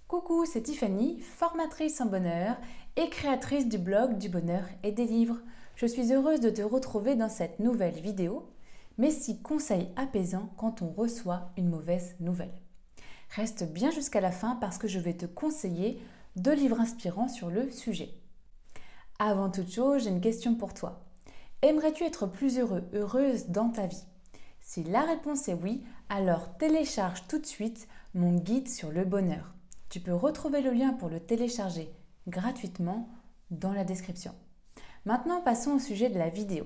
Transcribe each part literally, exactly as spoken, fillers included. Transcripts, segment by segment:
Coucou, c'est Tiffany, formatrice en bonheur et créatrice du blog du bonheur et des livres. Je suis heureuse de te retrouver dans cette nouvelle vidéo. Mes six conseils apaisants quand on reçoit une mauvaise nouvelle. Reste bien jusqu'à la fin parce que je vais te conseiller deux livres inspirants sur le sujet. Avant toute chose, j'ai une question pour toi. Aimerais-tu être plus heureux, heureuse dans ta vie? Si la réponse est oui, alors télécharge tout de suite mon guide sur le bonheur. Tu peux retrouver le lien pour le télécharger gratuitement dans la description. Maintenant, passons au sujet de la vidéo.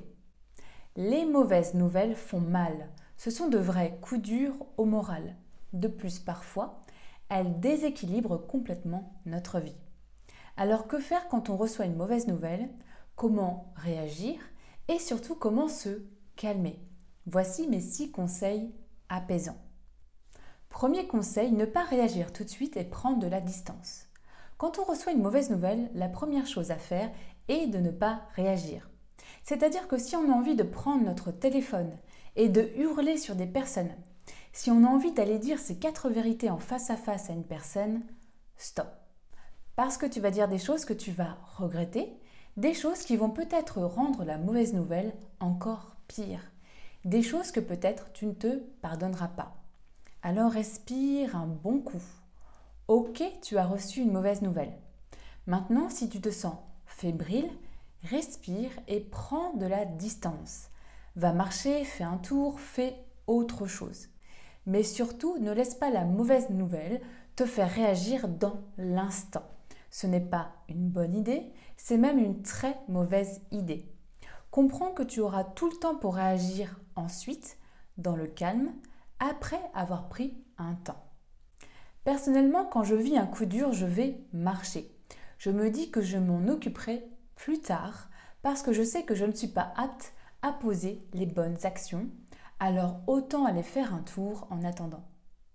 Les mauvaises nouvelles font mal. Ce sont de vrais coups durs au moral. De plus, parfois, elles déséquilibrent complètement notre vie. Alors, que faire quand on reçoit une mauvaise nouvelle? Comment réagir? Et surtout, comment se calmer? Voici mes six conseils apaisants. Premier conseil, ne pas réagir tout de suite et prendre de la distance. Quand on reçoit une mauvaise nouvelle, la première chose à faire est de ne pas réagir. C'est-à-dire que si on a envie de prendre notre téléphone et de hurler sur des personnes, si on a envie d'aller dire ces quatre vérités en face à face à une personne, stop. Parce que tu vas dire des choses que tu vas regretter, des choses qui vont peut-être rendre la mauvaise nouvelle encore pire, des choses que peut-être tu ne te pardonneras pas. Alors respire un bon coup. Ok, tu as reçu une mauvaise nouvelle. Maintenant, si tu te sens fébrile, respire et prends de la distance. Va marcher, fais un tour, fais autre chose. Mais surtout, ne laisse pas la mauvaise nouvelle te faire réagir dans l'instant. Ce n'est pas une bonne idée, c'est même une très mauvaise idée. Comprends que tu auras tout le temps pour réagir ensuite, dans le calme, après avoir pris un temps. Personnellement, quand je vis un coup dur, je vais marcher. Je me dis que je m'en occuperai plus tard parce que je sais que je ne suis pas apte à poser les bonnes actions, alors autant aller faire un tour en attendant.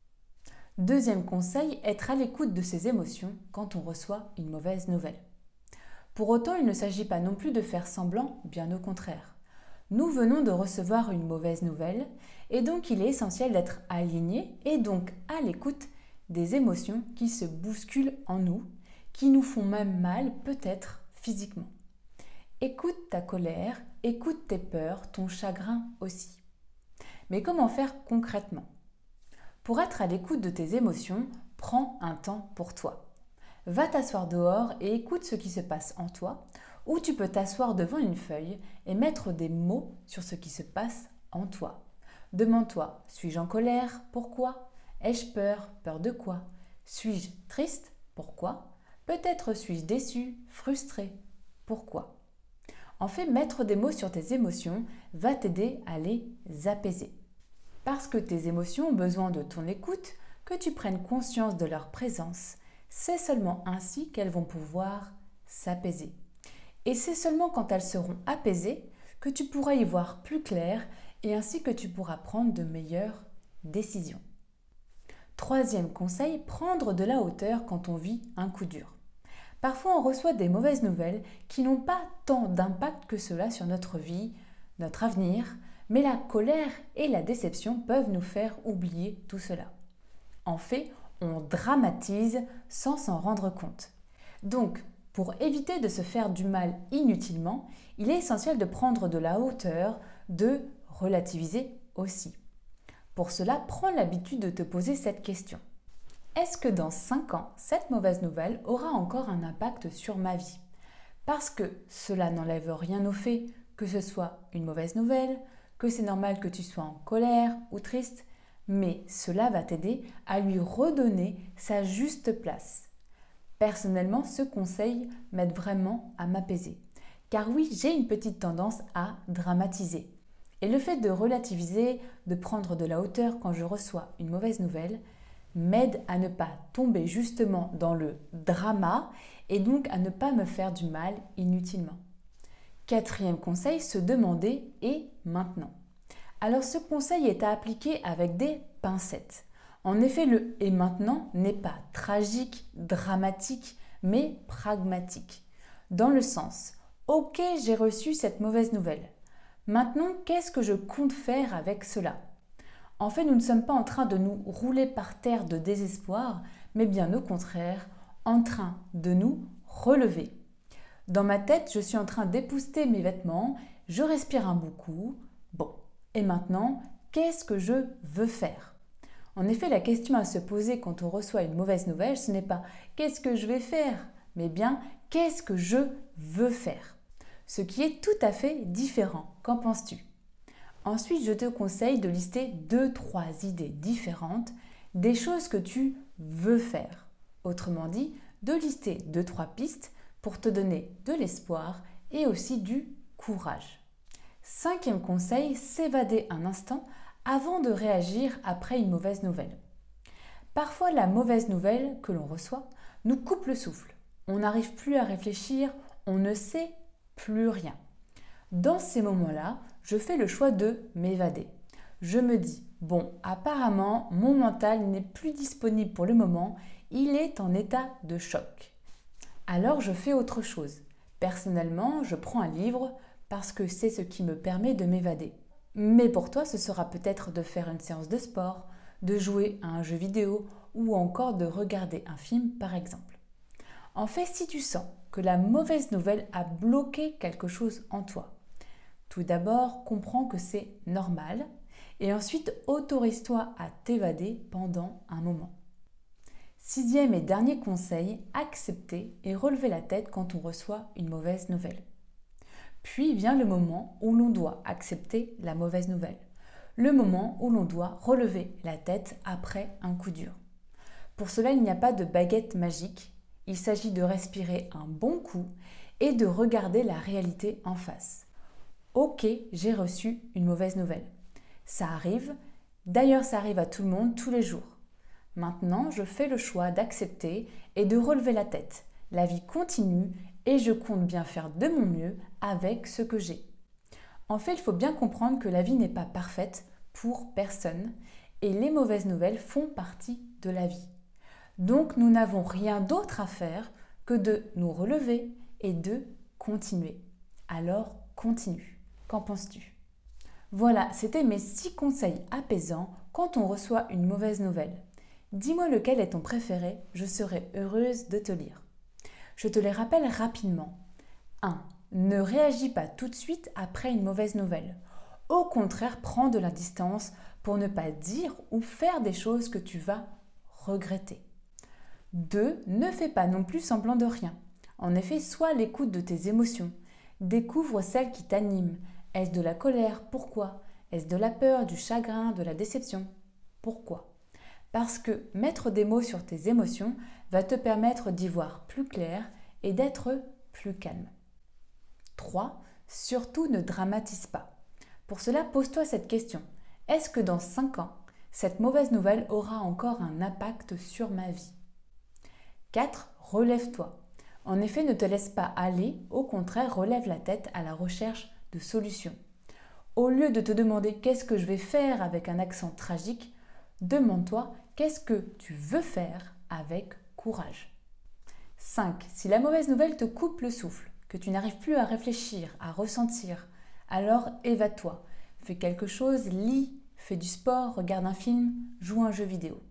Deuxième conseil, être à l'écoute de ses émotions quand on reçoit une mauvaise nouvelle. Pour autant, il ne s'agit pas non plus de faire semblant, bien au contraire. Nous venons de recevoir une mauvaise nouvelle et donc il est essentiel d'être aligné et donc à l'écoute des émotions qui se bousculent en nous, qui nous font même mal peut-être physiquement. Écoute ta colère, écoute tes peurs, ton chagrin aussi. Mais comment faire concrètement? Pour être à l'écoute de tes émotions, prends un temps pour toi. Va t'asseoir dehors et écoute ce qui se passe en toi, ou tu peux t'asseoir devant une feuille et mettre des mots sur ce qui se passe en toi. Demande-toi, suis-je en colère? Pourquoi? Ai-je peur? Peur de quoi? Suis-je triste? Pourquoi? Peut-être suis-je déçu, frustré? Pourquoi? En fait, mettre des mots sur tes émotions va t'aider à les apaiser. Parce que tes émotions ont besoin de ton écoute, que tu prennes conscience de leur présence, c'est seulement ainsi qu'elles vont pouvoir s'apaiser. Et c'est seulement quand elles seront apaisées que tu pourras y voir plus clair et ainsi que tu pourras prendre de meilleures décisions. Troisième conseil, prendre de la hauteur quand on vit un coup dur. Parfois on reçoit des mauvaises nouvelles qui n'ont pas tant d'impact que cela sur notre vie, notre avenir, mais la colère et la déception peuvent nous faire oublier tout cela. En fait, on dramatise sans s'en rendre compte. Donc, pour éviter de se faire du mal inutilement, il est essentiel de prendre de la hauteur, de relativiser aussi. Pour cela, prends l'habitude de te poser cette question. Est-ce que dans cinq ans, cette mauvaise nouvelle aura encore un impact sur ma vie? Parce que cela n'enlève rien au fait que ce soit une mauvaise nouvelle, que c'est normal que tu sois en colère ou triste, mais cela va t'aider à lui redonner sa juste place. Personnellement, ce conseil m'aide vraiment à m'apaiser. Car oui, j'ai une petite tendance à dramatiser. Et le fait de relativiser, de prendre de la hauteur quand je reçois une mauvaise nouvelle, m'aide à ne pas tomber justement dans le drama et donc à ne pas me faire du mal inutilement. Quatrième conseil, se demander « et maintenant ?» Alors ce conseil est à appliquer avec des pincettes. En effet, le « et maintenant » n'est pas tragique, dramatique, mais pragmatique. Dans le sens « ok, j'ai reçu cette mauvaise nouvelle. Maintenant, qu'est-ce que je compte faire avec cela ?» En fait, nous ne sommes pas en train de nous rouler par terre de désespoir, mais bien au contraire, en train de nous relever. Dans ma tête, je suis en train d'épousseter mes vêtements, je respire un bon coup. Bon, et maintenant, qu'est-ce que je veux faire ? En effet, la question à se poser quand on reçoit une mauvaise nouvelle, ce n'est pas « qu'est-ce que je vais faire ?», mais bien « qu'est-ce que je veux faire ?» Ce qui est tout à fait différent. Qu'en penses-tu ? Ensuite, je te conseille de lister deux, trois idées différentes des choses que tu veux faire. Autrement dit, de lister deux, trois pistes pour te donner de l'espoir et aussi du courage. Cinquième conseil, s'évader un instant avant de réagir après une mauvaise nouvelle. Parfois, la mauvaise nouvelle que l'on reçoit nous coupe le souffle. On n'arrive plus à réfléchir, on ne sait plus rien. Dans ces moments-là, je fais le choix de m'évader. Je me dis, bon, apparemment, mon mental n'est plus disponible pour le moment, il est en état de choc. Alors, je fais autre chose. Personnellement, je prends un livre parce que c'est ce qui me permet de m'évader. Mais pour toi, ce sera peut-être de faire une séance de sport, de jouer à un jeu vidéo ou encore de regarder un film par exemple. En fait, si tu sens que la mauvaise nouvelle a bloqué quelque chose en toi, tout d'abord, comprends que c'est normal et ensuite autorise-toi à t'évader pendant un moment. Sixième et dernier conseil, accepter et relever la tête quand on reçoit une mauvaise nouvelle. Puis vient le moment où l'on doit accepter la mauvaise nouvelle. Le moment où l'on doit relever la tête après un coup dur. Pour cela, il n'y a pas de baguette magique. Il s'agit de respirer un bon coup et de regarder la réalité en face. Ok, j'ai reçu une mauvaise nouvelle. Ça arrive. D'ailleurs, ça arrive à tout le monde tous les jours. Maintenant, je fais le choix d'accepter et de relever la tête. La vie continue et je compte bien faire de mon mieux avec ce que j'ai. En fait, il faut bien comprendre que la vie n'est pas parfaite pour personne et les mauvaises nouvelles font partie de la vie. Donc, nous n'avons rien d'autre à faire que de nous relever et de continuer. Alors, continue. Qu'en penses-tu ? Voilà, c'était mes six conseils apaisants quand on reçoit une mauvaise nouvelle. Dis-moi lequel est ton préféré, je serai heureuse de te lire. Je te les rappelle rapidement. un. Ne réagis pas tout de suite après une mauvaise nouvelle. Au contraire, prends de la distance pour ne pas dire ou faire des choses que tu vas regretter. deux. Ne fais pas non plus semblant de rien. En effet, sois à l'écoute de tes émotions. Découvre celles qui t'animent. Est-ce de la colère ? Pourquoi ? Est-ce de la peur, du chagrin, de la déception ? Pourquoi ? Parce que mettre des mots sur tes émotions va te permettre d'y voir plus clair et d'être plus calme. trois. Surtout ne dramatise pas. Pour cela, pose-toi cette question. Est-ce que dans cinq ans, cette mauvaise nouvelle aura encore un impact sur ma vie ? quatre. Relève-toi. En effet, ne te laisse pas aller, au contraire, relève la tête à la recherche de solutions. Au lieu de te demander qu'est-ce que je vais faire avec un accent tragique, demande-toi qu'est-ce que tu veux faire avec courage. cinq. Si la mauvaise nouvelle te coupe le souffle, que tu n'arrives plus à réfléchir, à ressentir, alors évade-toi. Fais quelque chose, lis, fais du sport, regarde un film, joue à un jeu vidéo.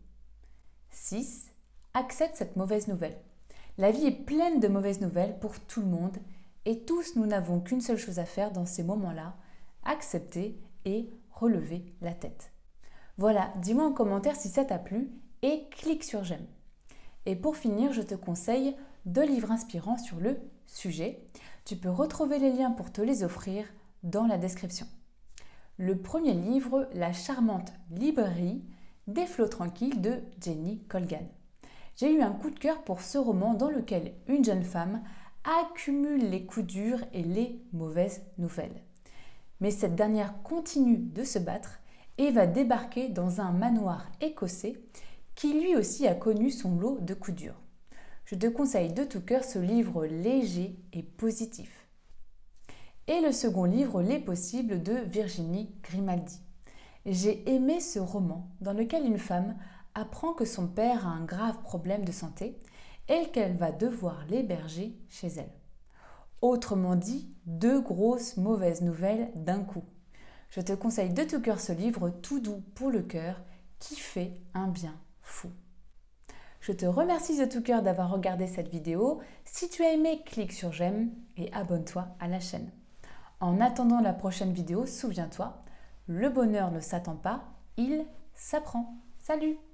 six. Accepte cette mauvaise nouvelle. La vie est pleine de mauvaises nouvelles pour tout le monde et tous nous n'avons qu'une seule chose à faire dans ces moments-là, accepter et relever la tête. Voilà, dis-moi en commentaire si ça t'a plu et clique sur j'aime. Et pour finir, je te conseille deux livres inspirants sur le sujet. Tu peux retrouver les liens pour te les offrir dans la description. Le premier livre, La charmante librairie des flots tranquilles de Jenny Colgan. J'ai eu un coup de cœur pour ce roman dans lequel une jeune femme accumule les coups durs et les mauvaises nouvelles. Mais cette dernière continue de se battre et va débarquer dans un manoir écossais qui lui aussi a connu son lot de coups durs. Je te conseille de tout cœur ce livre léger et positif. Et le second livre, Les Possibles de Virginie Grimaldi. J'ai aimé ce roman dans lequel une femme apprend que son père a un grave problème de santé et qu'elle va devoir l'héberger chez elle. Autrement dit, deux grosses mauvaises nouvelles d'un coup. Je te conseille de tout cœur ce livre tout doux pour le cœur qui fait un bien fou. Je te remercie de tout cœur d'avoir regardé cette vidéo. Si tu as aimé, clique sur j'aime et abonne-toi à la chaîne. En attendant la prochaine vidéo, souviens-toi, le bonheur ne s'attend pas, il s'apprend. Salut!